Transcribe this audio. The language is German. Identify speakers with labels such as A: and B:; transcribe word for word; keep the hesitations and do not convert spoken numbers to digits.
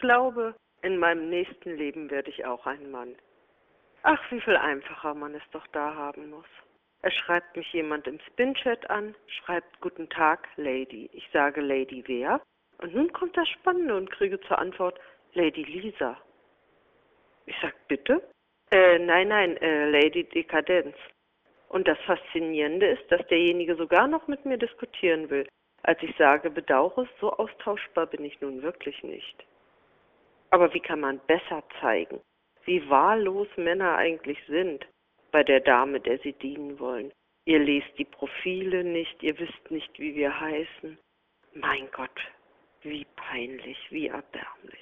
A: glaube, in meinem nächsten Leben werde ich auch ein Mann. Ach, wie viel einfacher man es doch da haben muss. Es schreibt mich jemand im Spin-Chat an, schreibt Guten Tag, Lady. Ich sage Lady wer? Und nun kommt das Spannende und kriege zur Antwort Lady Lisa. Ich sag bitte? Äh, nein, nein, äh, Lady Dekadenz. Und das Faszinierende ist, dass derjenige sogar noch mit mir diskutieren will. Als ich sage, bedauere, so austauschbar bin ich nun wirklich nicht. Aber wie kann man besser zeigen, wie wahllos Männer eigentlich sind bei der Dame, der sie dienen wollen? Ihr lest die Profile nicht, ihr wisst nicht, wie wir heißen. Mein Gott, wie peinlich, wie erbärmlich.